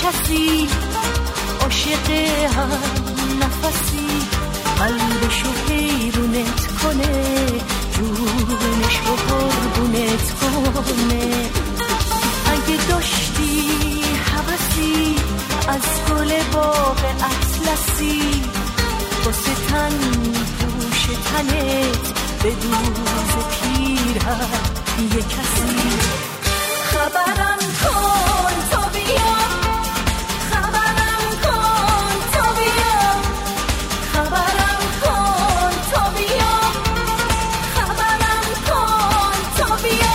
کسی عاشق هم نفسی قلبشو حیرونت کنه جونش رو قربونت کنه. اگه داشتی هوسی از گل باغ اطلسی واسه تن پوش تنت به دوز پیرهن یه کسی خبرم کن تا بیا خبرم کن تا بیا خبرم کن تا بیا خبرم کن تا بیا.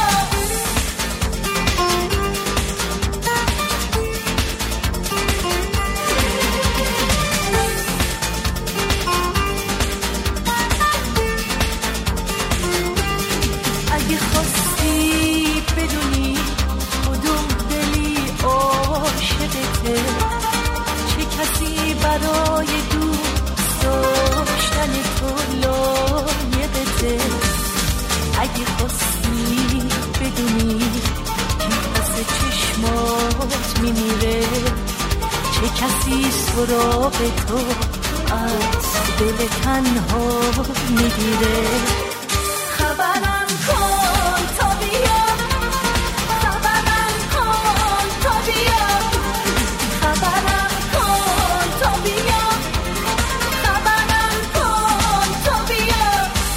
اگه خواستی بدونی کدوم دلی عاشقته چه کسی برای دوست داشتن تو لایقته. اگه خواستی بدونی کی پس چشمات میمیره چه کسی سراغ تو از دل تنها میگیره. خبرم کن تا بیا خبرم کن تا بیا خبرم کن تا بیا خبرم کن تا بیا.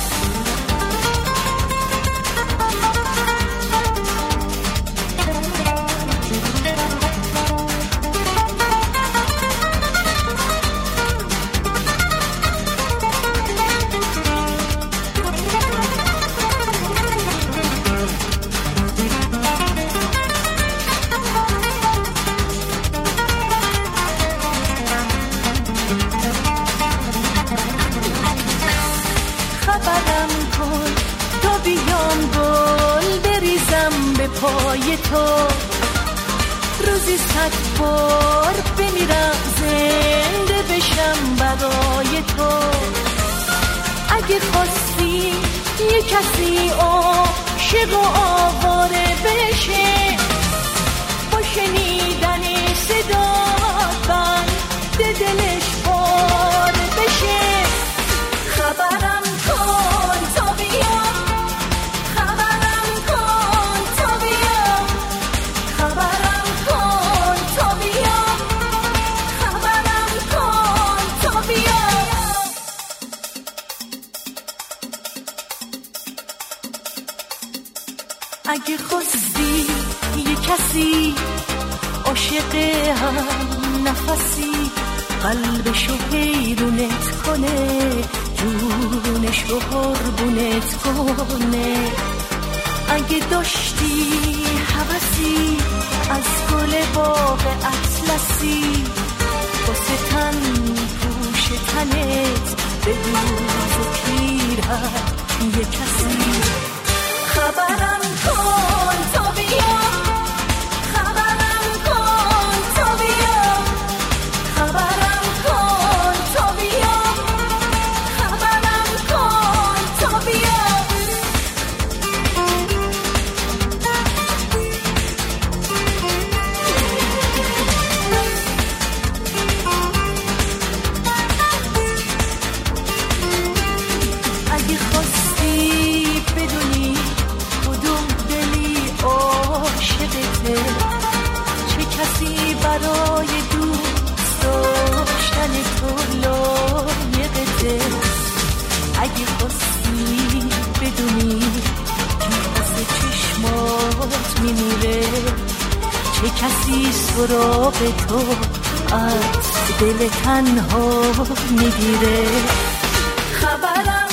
خبرم کن تا بیام گل بریزم به پای تو روزی 100 بار بمیرم زنده بشم برای تو. اگه خواستی یه کسی عاشق و آواره بشه با شنیدن صدات بند دلش پاره بشه. خبرم کن تا بیا خبرم کن تا بیا خبرم کن تا بیا خبرم کن تا بیا. اگه خواستی یه کسی عاشق هم نفسی قلبشو حیرونت کنه جونش رو قربونت کنه. اگه داشتی هوسی از گل باغ اطلسی واسه تن پوش تنت به دوز پیرهن یه کسی خبرم کن تا بیا خبرم کن تا بیا خبرم کن تا بیا خبرم کن تا بیا. اگه خواستی بدونی کدوم دلی عاشقته چه کسی برای دوست داشتن تو لایقته. اگه خواستی بدونی کی پس چشمات میمیره چه کسی سراغ تو از دل تنها میگیره. خبرم